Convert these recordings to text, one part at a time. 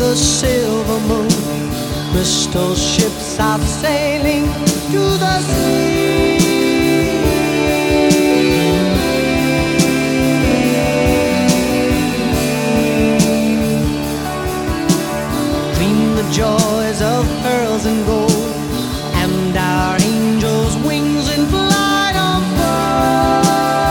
the silver moon. Crystal ships are sailing to the sea. Dream the joys of pearls and gold, and our angels' wings in flight unfold.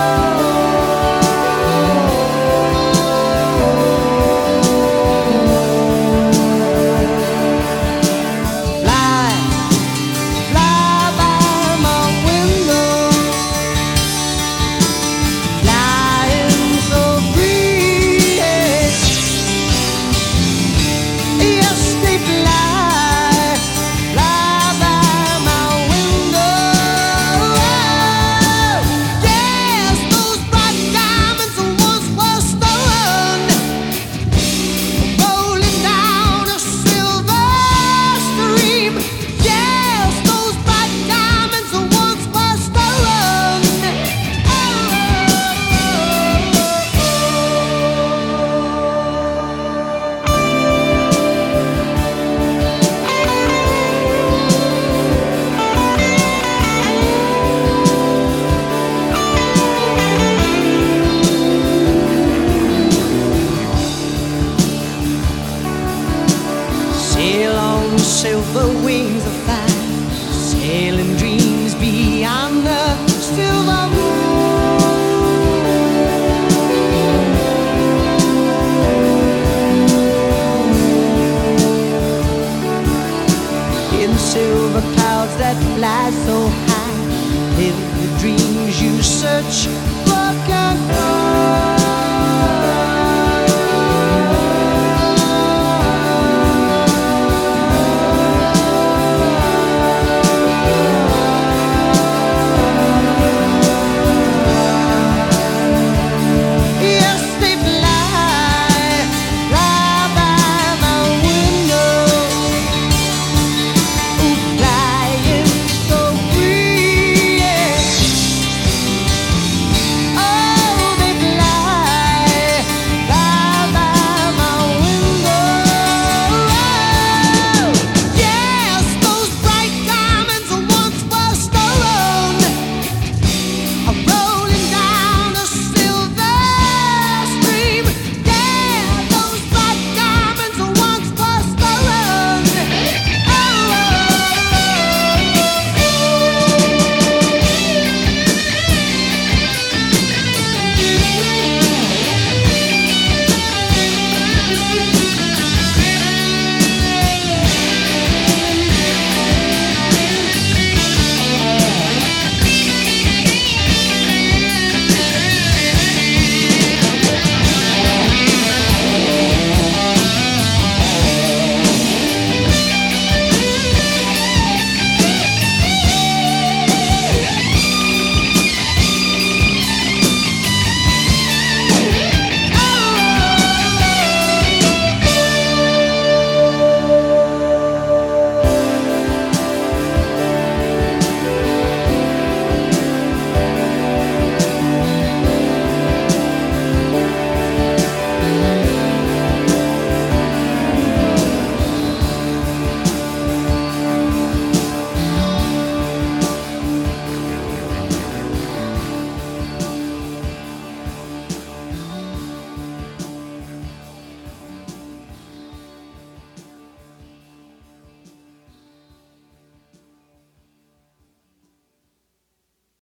Fly, fly by my window, flying so free. Yes, they fly, fly by my window. Yes, those bright diamonds once were stolen, rolling down a silver stream. Yes, those bright diamonds once were stolen. Sail on silver wings of fire, sailing dreams beyond the silver moon. In silver clouds that fly so high, live the dreams you search